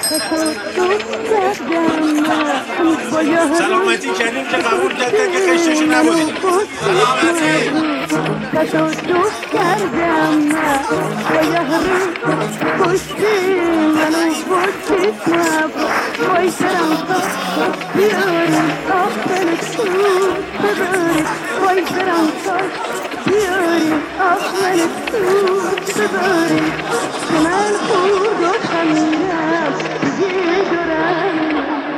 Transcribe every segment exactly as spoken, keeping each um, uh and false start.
سلامتی کردیم که قبول کردن که خشتشو نبودید. سلامتی کتو دوست کردم با یهرم پشتی منو پشتیت نبا وای سرم تا بیاری آخر تو ببری وای سرم تا بیاری آخر تو ببری من خود و خمیرم یه دورم.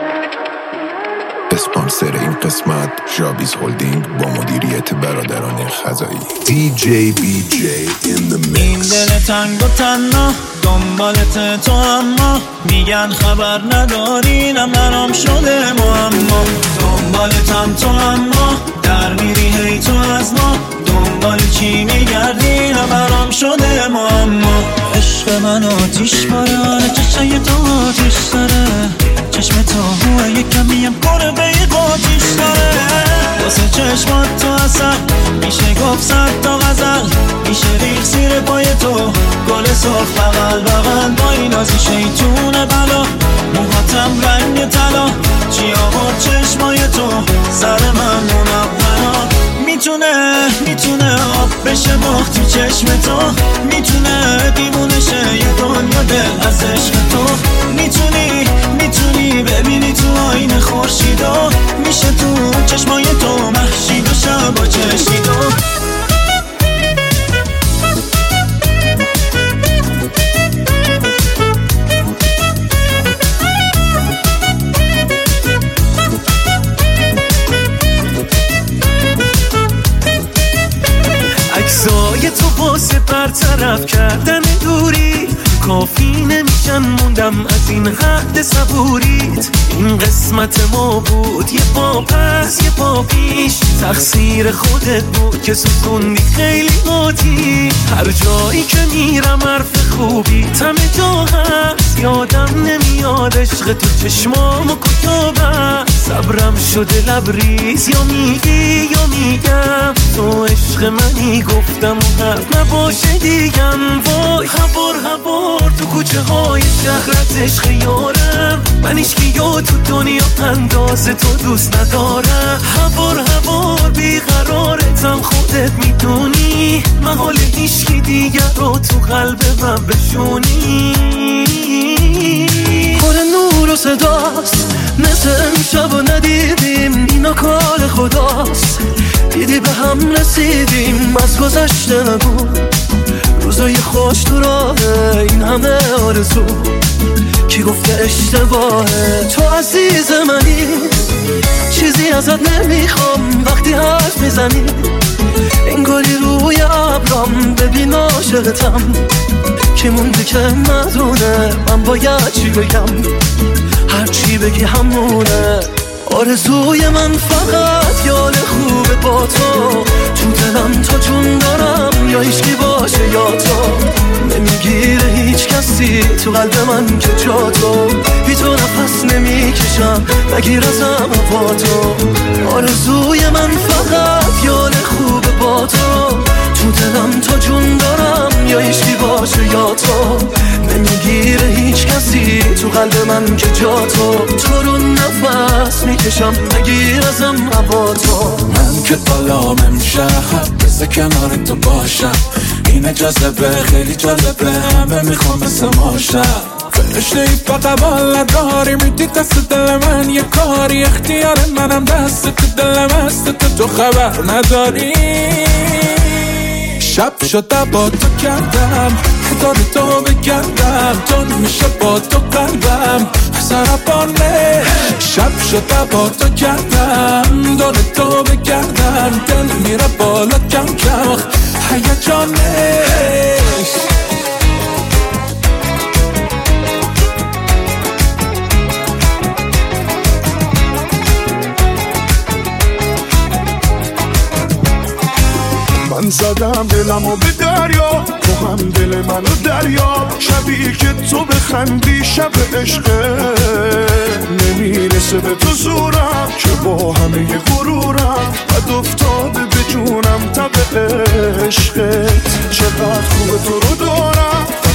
اسپانسر این قسمت ژابیز هولدینگ با مدیریت برادران خزایی. دی جی بی جی in the mix. این دل تنگ و تنها دنبالت تو اما میگن خبر نداری نه برام شده معما. دنبالتم تو اما در میری هی تو از ما دنبال چی میگردی نه برام شده معما. عشق من آتیش باره چشای تو آتیش داره چشم تو هوه یک کمیم کنه به یه قاتیش داره واسه چشمات تو اصل میشه گفت صد تا غزل میشه ریخ زیر پای تو گل سرخ بغل بغل با این آزی شیطون بلا موهاتم رنگ طلا چی آورد چشمای تو سر من منورا میتونه میتونه آب بشه مخ تو چشم تو میتونه دیوونه شه یه دنیا دل از عشق تو میتونی میتونی ببینی تو آینه خورشیدو میشه تو چشمای تو محشید و شب و چشیدو. عکسای تو واسه برطرف کردن دوری کافی نمیشن موندم از این حد صبوریت. این قسمت ما بود یه پا پس یه پا پیش تقصیر خودت بود که سوزوندی خیلی قاطی. هر جایی که میرم حرف خوبی تم جا هست یادم نمیاد عشق تو چشمام و کتابم صبرم شده لبریز یا میگی یا میگم تو عشق منی گفتم و حرف نباشه دیگم. وای هوار هوار تو کوچه های شهرت عشق یارم من ایشکی یا تو دنیا انداز تو دوست ندارم. هوار هوار بیقرارتم خودت میدونی محال ایشکی دیگر رو تو قلب من بشونی. پر نور و صداست مثل امشب و ندیدیم اینا کار خداست دیدی به هم رسیدیم از گذشته نگو روزای خوش تو راهه این همه آرزو کی گفته اشتباهه تو عزیز منی چیزی ازت نمیخوام وقتی حرف میزنی انگاری روی ابرام ببین عاشقتم کی مونده که مدونه من باید چی بگم هر چی بگی همونه. آرزوی من فقط یاد خوبه با تو تو دلم تا جون دارم یا هیچکی باشه یا تو نمیگیره هیچ کسی تو قلب من که جا تو بی تو نفس نمیکشم نگیر ازم با تو. آرزوی من فقط یاد خوبه با تو تو دلم تا جون دارم یا هیچکی باشه یا تو نمیگیره هیچ کسی تو قلب من که جا تو تو رو نفس میکشم نگیر ازم هوا تو. من که بالام امشب بسه کنار تو باشم اینه جذبه خیلی جالبه همه میخوام مثل ماشم فرشته ای با قبال نداری میدی دست دل من یه کاری اختیار منم دست تو دلم هست تو تو خبر نداری. شب شده با تو کردم خدا تو بگردم تو میشه با تو قلبم سرپانه. شب شده با تو کردم دور تو بگردم دل میره بالا کم کم هیجانه. من زدم دلمو به دریا تو هم دل منو دریا شبیه که تو بخندی شب عشقه نمیرسه به تو زورم که با همه غرورم بد افتاده به جونم تب عشقت چقدر خوبه تو رو دارم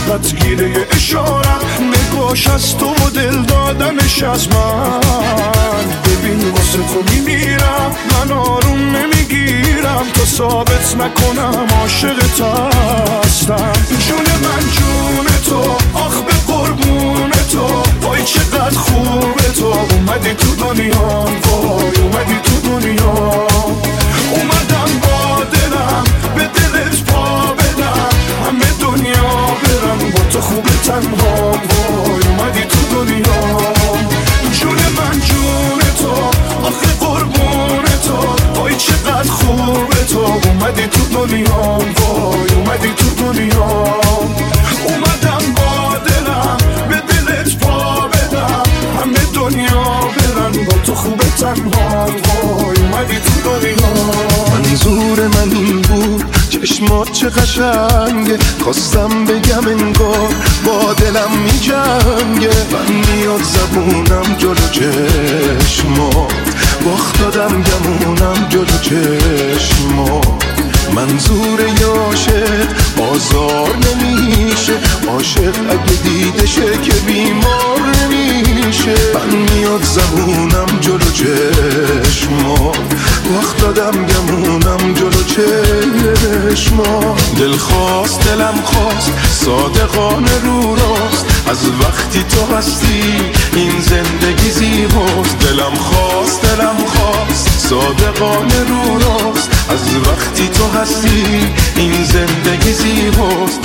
عشقت گیره اشارم، نگاش از تو و دل دادنش از من. ببین واسه تو میمیرم، من آروم نمیگیرم تا ثابت نکنم عاشقت هستم. جون من جون تو، آخ به قربون تو، وای چقدر خوبه تو، اومدی تو دنیا، وای اومدی تو دنیا. اومدم با دلم به دلت پا بدم، همه دنیا برم با تو خوبه تنها، وای اومدی تو دنیا. جون من جون تو، آخه قربون تو، وای چقدر خوبه تو، اومدی تو دنیا، وای اومدی تو دنیا. اومدم با دلم به دلت پا بدم، همه دنیا برن با تو خوبه تنها، وای اومدی تو دنیا. منظور من این بود چشمات چه قشنگه، خواستم بگم انگار با دلم می جنگه. من میاد زبونم جلو چشمات، باخت دادم گمونم جلو چشمات. منظور یاشق آزار نمیشه، عاشق اگه دیده شه که بیمار نمیشه. من میاد زبونم جلو چشمات، وقت دادم گمونم جلو چشمات. دل خواست دلم خواست صادقانه رو راست، از وقتی تو هستی این زندگی زیباست. دلم خواست دلم خواست صادقانه رو راست، از وقتی تو هستی این زندگی زیباست.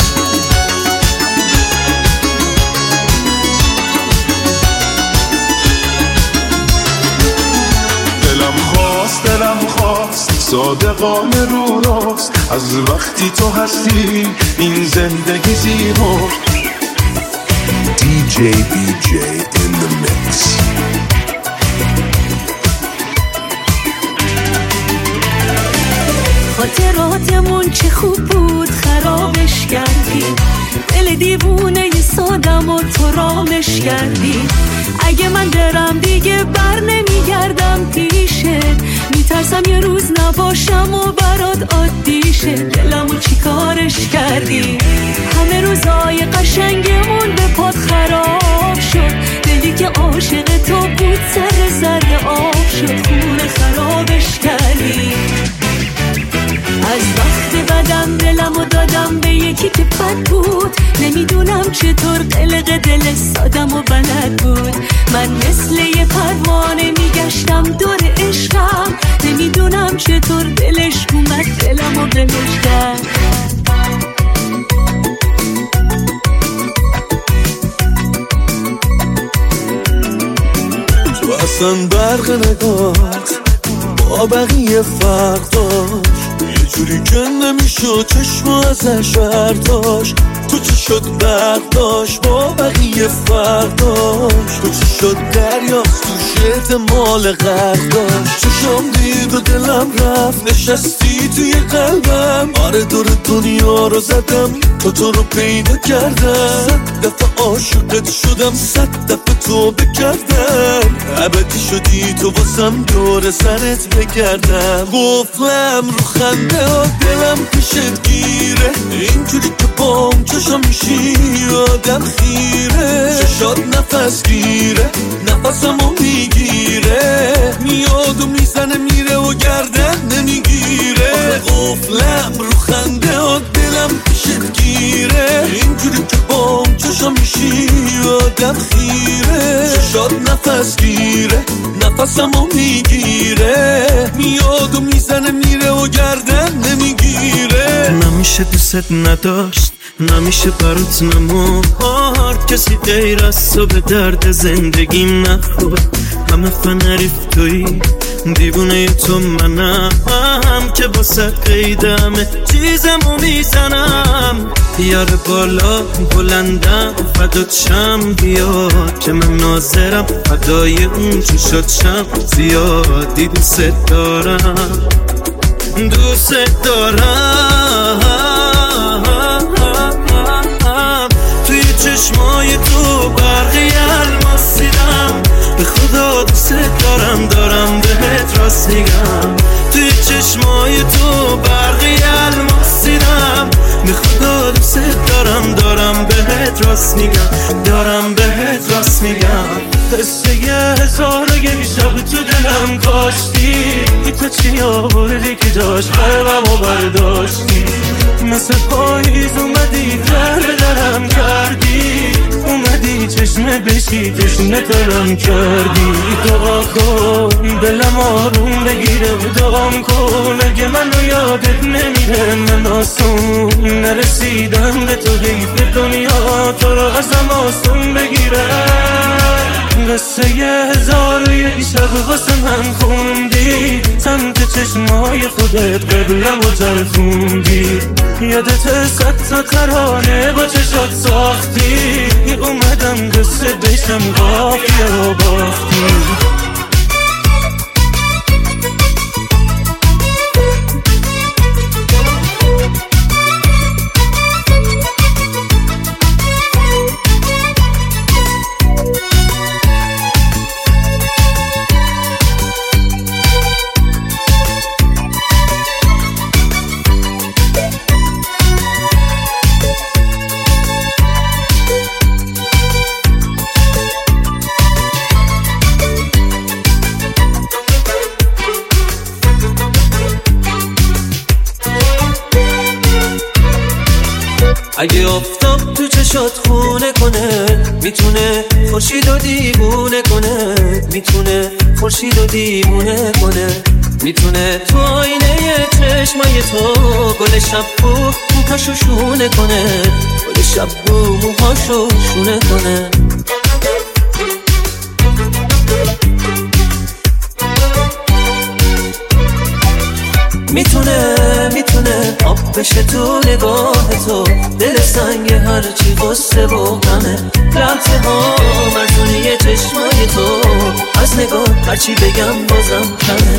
دلم خواست دلم خواست صادقانه رو راست، از وقتی تو هستی این زندگی زیباست. دی جی بی جی in the mix. خاطراتمون چه خوب بود خرابش کردی، دل دیوونه ی سادم و تو رامش کردی. اگه من درم دیگه بر نمیگردم پیشت، میترسم یه روز نباشم و برات عادی شه. دلمو چی کارش کردی، همه روزای قشنگمون به پات خراب شد. دلی که عاشق تو بود سر زرد آب شد، خونه خرابش کردی. از وقت بدم دلمو دادم به یکی که بد بود، نمیدونم چطور قلق دل سادم و بلد بود. من مثل یه پروانه میگشتم دور عشقم، نمیدونم چطور دلش اومد دلمو بلش کرد. تو اصلا برق نگات با بقیه فرق داشت، یه جوری که نمیشد چشم ازش برداشت. تو چی شد برق داشت با بقیه فرق داشت، تو چی شد دریاست تو شد مال غرق داشت. چشم دید و دلم رفت نشستی توی قلبم، آره دور دنیا رو زدم تا تو رو پیدا کردم. صد دفعه عاشقت شدم، صد دفعه تو بکردم، ابدی شدی تو واسم دور سرت بگردم. قفلم رو خنده ها دلم پیشت گیره، اینجوری که بام چشم میشی آدم خیره. چشات نفس گیره نفسمو میگیره، میاد و میزنه میره و گردن نمیگیره. قفلم رو خنده ها دلم پیشت گیره، اینجوری که بام چشم میشی آدم خیره. چشات نفس گیره نفسمو میگیره، میاد و میزنه میره و گردن نمیگیره. نمیشه دوست نداشت، نمیشه برات نمورد، کسی غیر از تو به درد زندگیم نخورد. همه فنریف توی دیوونه تو منم، که واسه قیدمه چیزمو میزنم. یار بالا بلندم فدات شم بیاد، که من ناظرم فدای اون چشات شم. زیادی دوست دارم دوست دارم، توی چشمای تو برقی الماس دیدم. به خدا دوست دارم دارم بهت راست میگم، توی چشمای تو برقی الماس دیدم. به خدا دوست دارم دارم بهت راست میگم، دارم بهت راست میگم. قصه یه هزار و یک شب تو دلم کاشتی، تو چی آوردی که جاش قلبمو برداشتی. مثل پاییز اومدی در به درم کردی، اومدی چشمه بشی تشنه ترم کردی. دعا کن دلم آروم بگیره، دعام کن اگه منو یادت نمیره. من آسون نرسیدم به تو، حیف دنیا تو رو ازم آسون بگیره. قصه یه هزار و یک شب واسه من خوندی، سمت چشمای خودت قبلم و چرخوندی. یادت صد تا ترانه با چشات ساختی، اومدم قصه بشم قافیه و باختی. اگه آفتاب تو چشات خونه کنه، میتونه خورشید و دیوونه کنه. میتونه خورشید و دیوونه کنه. میتونه تو آینه چشمای تو گل شب و موهاشو شونه کنه. گل شب و موهاشو شونه کنه. میتونه میتونه آب بشه تو نگاه تو، دل سنگ هرچی غصه و غمه. لحظه ها مرزونی چشمای تو، از نگاه هرچی بگم بازم کمه.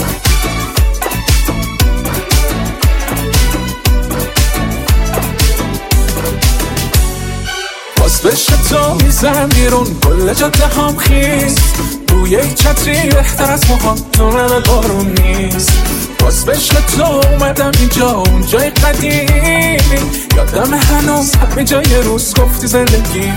باز بشه تو میزن بیرون کل جاده هم خیز، بوی چتری بهتر از موهام تو رم بارون نیست. باز بشه تو اومدم اینجا اون جای قدیمی، یادم هنوز همه جای روز گفتی زندگی.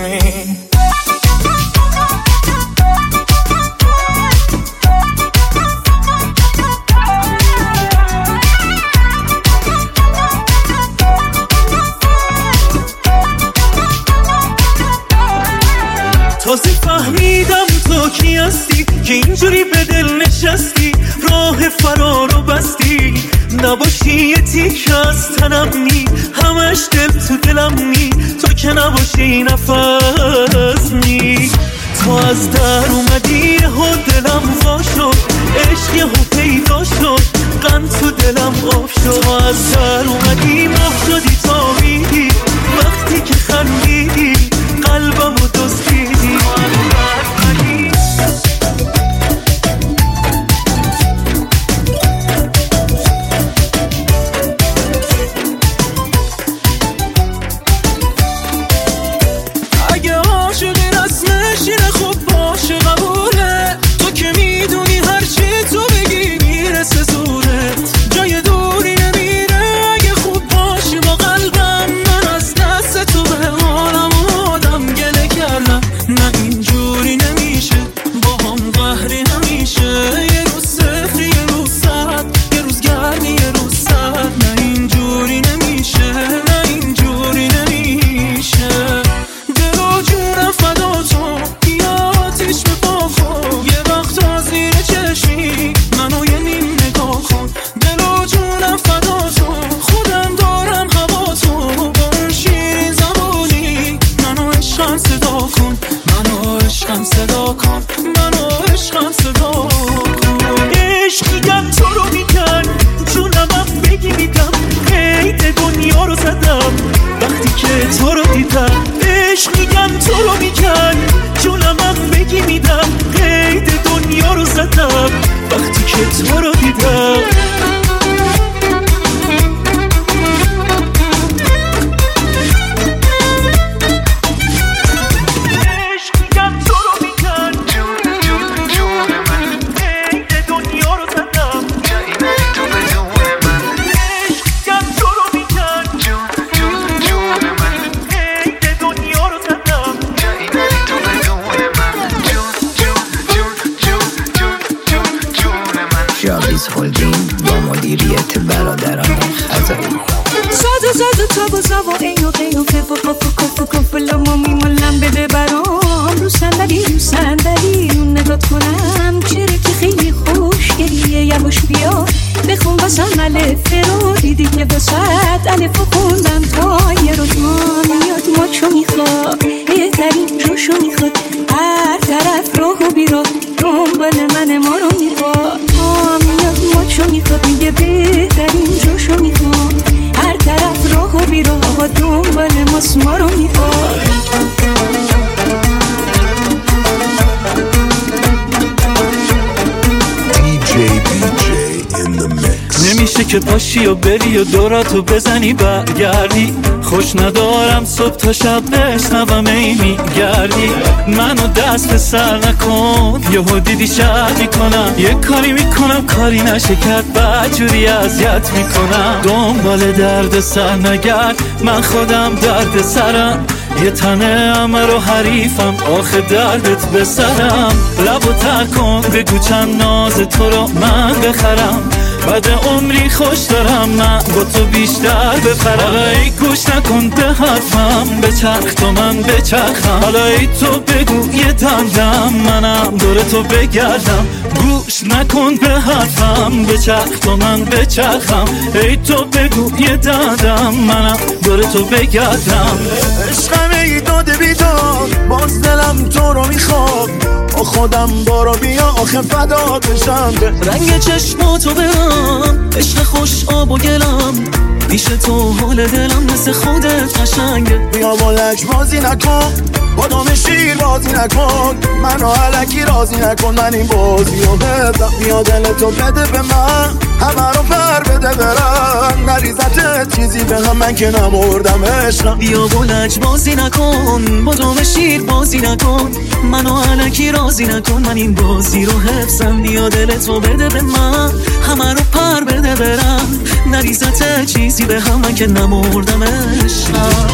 تازه فهمیدم تو کی هستی که اینجوری به دل نشستی، راه فرارو بستی. نباشی یه تیک از تنم نی، همش دل تو دلم نی. تو که نباشی نفس نی. تو از در اومدی و دلم وا شد، عشق یهو پیدا شد، غم تو دلم آب شد. تو از در اومدی ماه شدی تا میدی، وقتی که خندیدی قلبم رو دزدیدی. و اینو قیافه و کافو کافو کافو لامامی مالم بده برام رو صندلی رو صندلی رو نگات کنم چرا که خیلی خوشگلیه یواش بیا بخون واسم الف رو دیدی که واسط الف رو خوندم تا یه روز ما میاد ماچو میخواد بهترین جوشو میخواد هر طرف راه و بیراه دنبال من ما رو میخواد ما میاد ماچو میخواد میگه بهترین جوشو میخواد هر طرف راه و بیراه دنبال ماست ما رو میخواد نمیشه که پاشی و بری و دوراتو بزنی برگردی خوش ندارم صبح تا شب بشنوم ای میگردی منو دست به سر نکن یهو دیدی شهر میکنم یه کاری میکنم کاری نشه کرد بدجوری اذیت میکنم دنبال درد سر نگرد من خودم درد سرم یه تنه همه رو حریفم آخه دردت به سرم لبو تر کن بگو چند ناز تو رو من بخرم بعد عمری خوش دارم من با تو بیشتر بپرم حالا ای گوش نکن به حرفم بچرخ تو من بچرخم حالا ای تو بگو یه دندم منم دور تو بگردم گوش نکن به حرفم بچرخ تو من بچرخم ای تو بگو یه دندم منم دور تو بگردم عشقم ای داده بیداد باز دلم تو رو میخواد با خودم بارا بیا آخه فدا بشم رنگ چشماتو برم عشق خوش آب و گلم پیش تو حال دلم مثل خودت قشنگه بیا با لج بازی نکن با دام شیر بازی نکن منو علکی راضی نکن من این بازی رو بدم بیا دلتو بده به من همه رو پر بده برم نریزت چیزی به هم من که نمردم عشقم بیا با لج بازی نکن با دام شیر بازی نکن منو علکی راضی نکن من این بازی رو حفظم بیا دلتو بده به من همه رو پر بده برم نریزت چیزی به هم من که نمردم عشقم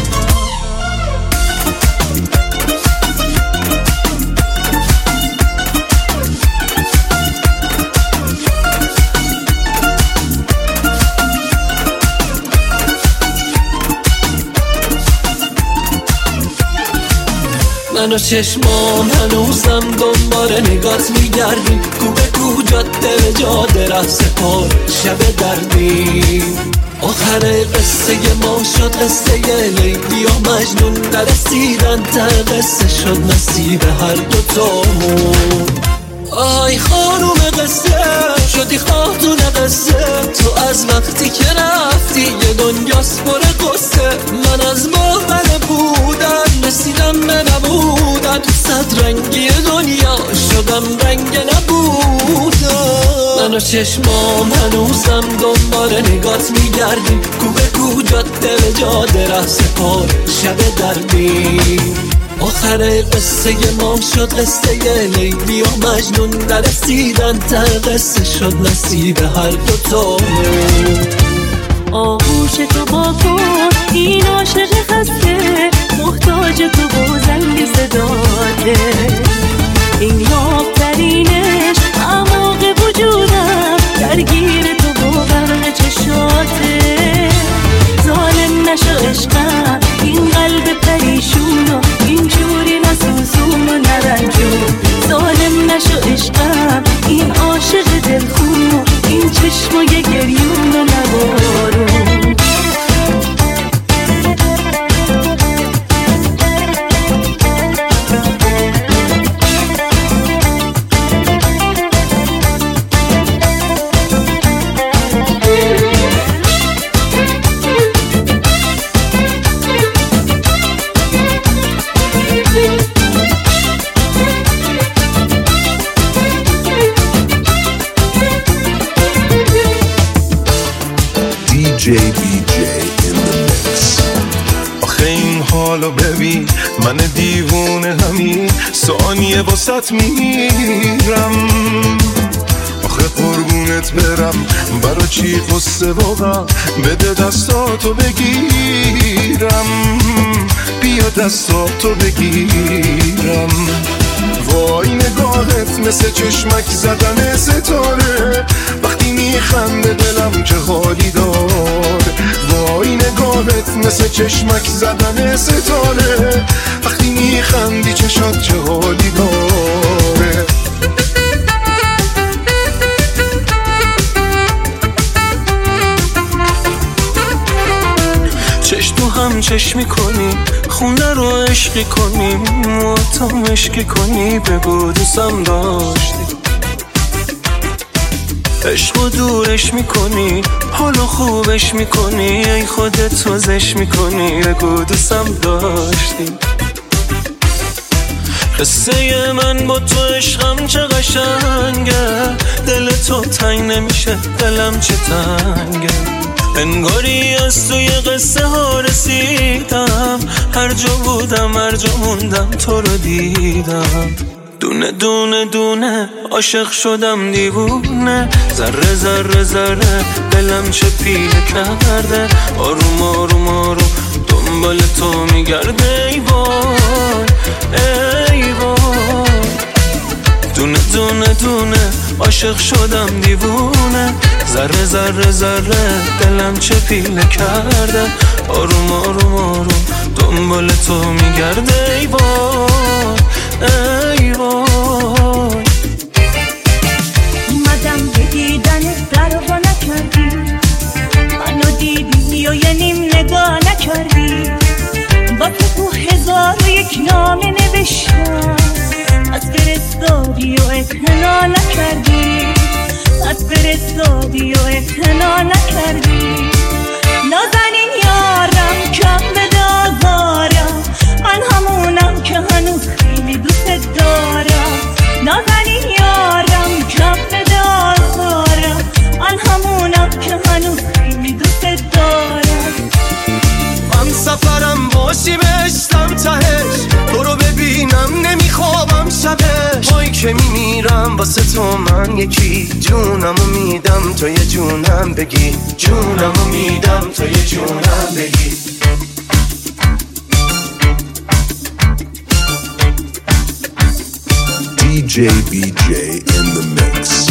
من و چشمام هنوزم دنبال نگات میگردیم کو به کو جاده جاده ره سپار شب دردی آخر قصه ما شد قصه لیلی و مجنون نرسیدن تر قصه شد نصیب هر دوتامون آی خانوم قصه شدی خاتون قصه تو از وقتی که رفتی یه دنیاست پر قصه من از باور بودن رسیدم به نبودن صد رنگی دنیا شدم رنگ نبودن من و چشمام هنوزم دنبال نگات میگردیم کو به کو جاده به جاده ره سپار شب دردی آخر قصه ما شد قصه لیلی و مجنون نرسیدن تر قصه شد نصیب هر دوتامون آغوش تو با کن این عاشق خسته محتاج تو با زنگ صداته این یافترینش اعماق وجودم درگیر تو با برق چشاته ظالم نشو عشقم این قلب پریشون و این جوری نسوزون و نرنجون ظالم نشو عشقم این عاشق دلخون و این چشمای گریون و نبارون دی جی بی جی in the mix. آخه این حالو ببین من دیوونه همین ثانیه واسط میمیرم آخه قربونت برم برا چی قصه واقعا بده دستاتو بگیرم بیا دستاتو بگیرم وای نگاهت مثل چشمک زدن ستاره وقتی وقتی میخنده دلم چه حالی داره، وای نگاهت مثل چشمک زدن ستاره، وقتی میخندی چشات چه حالی داره. چشم تو هم چشمی کنی، خونه رو عشقی کنی، مواتو مشکی کنی، بگو دوستم داشتی. عشقو دورش میکنی، حالو خوبش میکنی، ای خودت توزش میکنی، بگو دوستم داشتی. قصه من با تو عشقم چه قشنگه، دل تو تنگ نمیشه دلم چه تنگه، انگاری از توی قصه ها رسیدم، هر جا بودم هر جا موندم تو رو دیدم، دونه دونه دونه عاشق شدم دیوونه، ذره ذره ذره دلم چه پیله کرده، آروم آروم آروم دنبال تو میگرده، ای وای ای وای، دونه دونه دونه عاشق شدم دیوونه، ذره ذره ذره دلم چه پیله کرده، آروم آروم آروم دنبال تو میگرده، ای وای ای وای. اومدم به دیدنت در و نکردی، منو دیدی و یه نیم نگاه نکردی، با تو هزار و یک نامه نوشتم، از فرستادی و اعتنا نکردی، از فرستادی و اعتنا نکردی، نازنین یارم کم به دازارم، من همونم که هنوز خیلی دوست دارم، نازنین یارم کم به دازارم، من همونم که هنوز خیلی دوست دارم. من سفرم باشی بشتم تهش، تو رو ببینم نمیخوابم شبش، وای که میمیرم واسه تو من یکی، جونمو میدم تو یه جونم بگی، جونمو میدم تو یه جونم بگی. دی جی بی جی in the mix.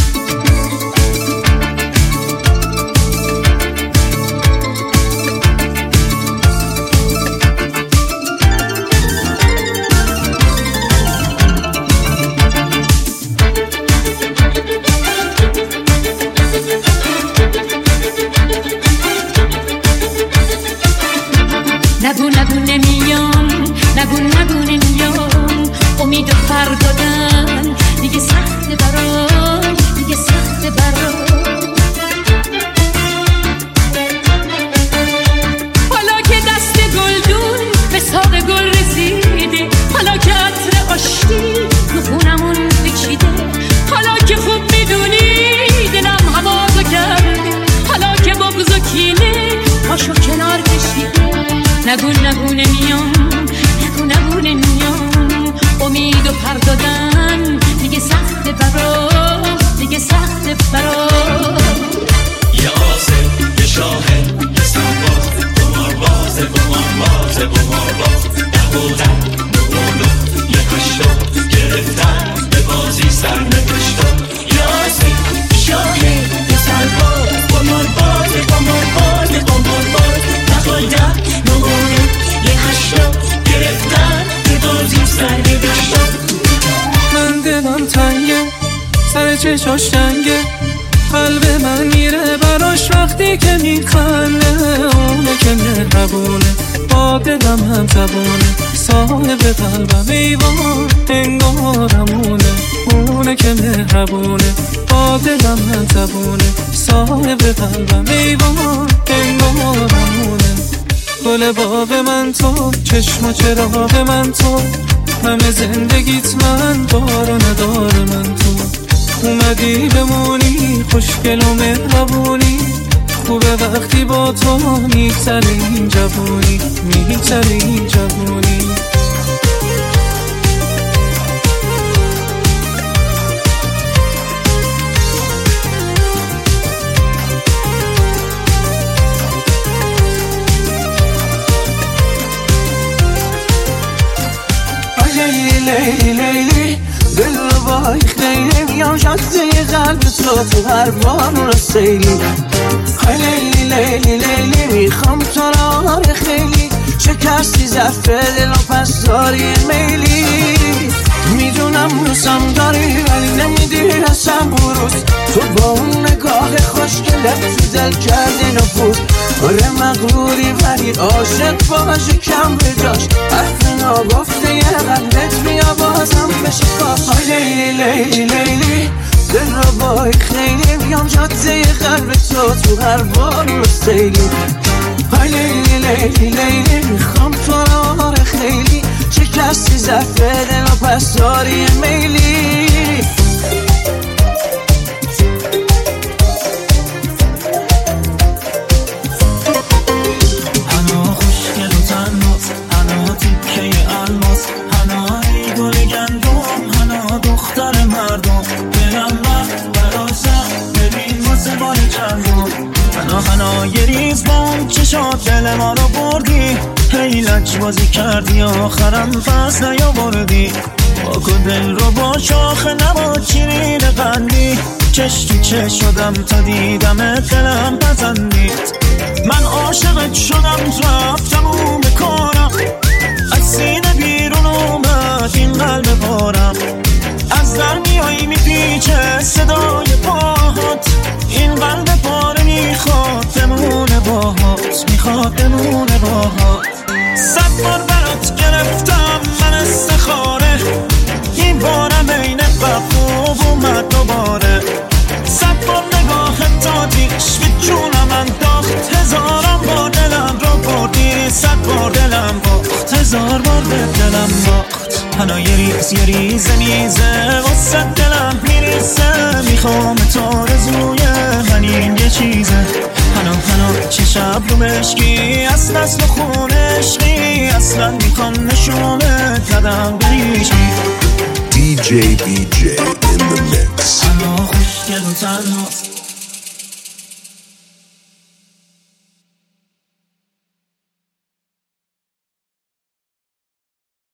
نگو نگو نمیام، نگو نگو نمیام، امید و فردادن دیگه سخته برام، دیگه سخته برام. حالا که دست گلدون به ساق گل رسیده، حالا که عطر آشتی رو خونمون بکشیده، حالا که خوب میدونی دلم هوازو کرده، حالا که بغض و کینه پاشو کنار کشیده، نگو نگو نمیام، نگو نگو نمیام، امید و پر دادن دیگه سخته برام، دیگه سخته برام. یه آسه، یه شاهد، یه سنباز، بمار بازه، بمار بازه، بمار باز، نبودن، نبولو، یه کشتا، گرفتن، به بازی سر نکشتا. یه آسه، یه شاهد، یه سنباز، بمار بازه، بمار بازه، بمار باز، نبودن، نبولو، یه کشتا، گرفتن، به بازی سر نکشتا. من دلم تنگه، سر چشاش تنگه، قلب من میره براش وقتی که میخنده، اونه که مهربونه با دلم هم تبونه، صاحب قلبم ایوان انگارمونه، اونه که مهربونه با دلم هم تبونه، صاحب قلبم ایوان انگارمونه. گل باغ من تو، چشم و چراغ من تو، همه زندگیت من دار و ندار من تو، اومدی بمونی خوشگل و مهربونی، خوبه وقتی با تو میگذره این جوونی، میگذره این جوونی. لیلی لیلی دل با وای خیلی میام جاده قلب تو تو هر بارون سیلی های لیلی لیلی لیلی میخوام تو را خیلی شکستی ظرف دل و پس داری میلی میدونم روزم داری ولی نمیدی رسم بروز تو با اون نگاه خوشگلت تو دل کردی نفوذ آره مغروری ولی عاشق باشه کم بجاش حرف ناگفته یه قلبت بیا بازم بشه باش های لیلی لیلی لیلی دل رو بای خیلی بیام جاده قلب تو تو هر بار سیلی های لیلی لیلی لیلی میخوام تو را خیلی شکستی ظرف دل و پس داری میلی هنا خوشگل و تناس هنا تیکه الماس هنا ای گل گندم هنا دختر مردم دلم رفت براسم ببین واسه بار چندم هنا هنا یه ریز بام چشات دل ما رو بردی هی لج بازی کردی آخرم پس نیاوردی باکو دل رو با شاخه نبا چیرین قندی چش تو چش شدم تا دیدم دلم پسندید من عاشقت شدم رفتم و بکارم از سینه بیرون اومد این قلب پارم از در میایی میپیچه صدای پاهات این قلب پاره میخواد بمونه باهات میخواد بمونه باهات صد بار برات گرفتم من استخاره این بارم این بخوب اومد دوباره صد بار نگاهت دادیش به جونم انداخت هزارم بار دلم رو بردی صد بار دلم باخت هزار بار به دلم باخت هنا یه ریز یه ریزه میزه واسه دلم میریزه میخوام تا رزوی همین یه چیزه هنا هنا چه شب رو مشکی از نسل خونشکی اصلا میخوام نشونت ندم بریشی دی جی بی جی in the mix هنا خوشگل و تناس